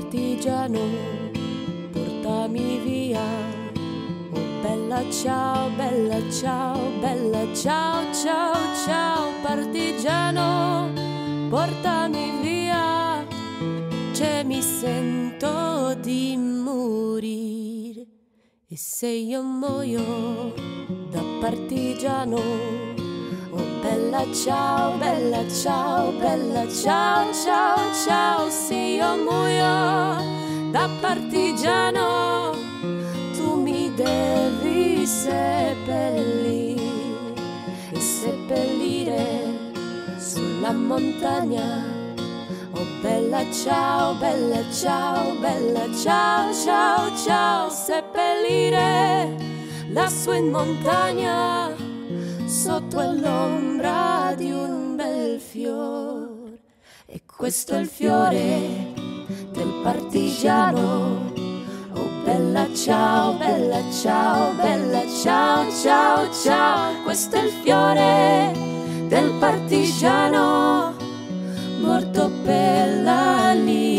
partigiano, portami via. Oh bella ciao, bella ciao, bella ciao, ciao, ciao, partigiano, portami via. C'è mi sento di morire, e se io muoio da partigiano, oh bella ciao, bella ciao, bella ciao, ciao, ciao, se io muoio da partigiano, tu mi devi seppellire, e seppellire sulla montagna. Oh bella ciao, bella ciao, bella ciao, ciao, ciao, seppellire lassù in montagna, sotto l'ombra di un bel fiore. E questo è il fiore del partigiano. Oh bella ciao, bella ciao, bella ciao, ciao, ciao, questo è il fiore del partigiano, morto per la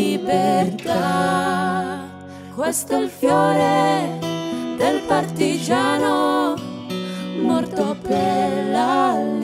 libertà. Questo è il fiore del partigiano, morto per la libertà.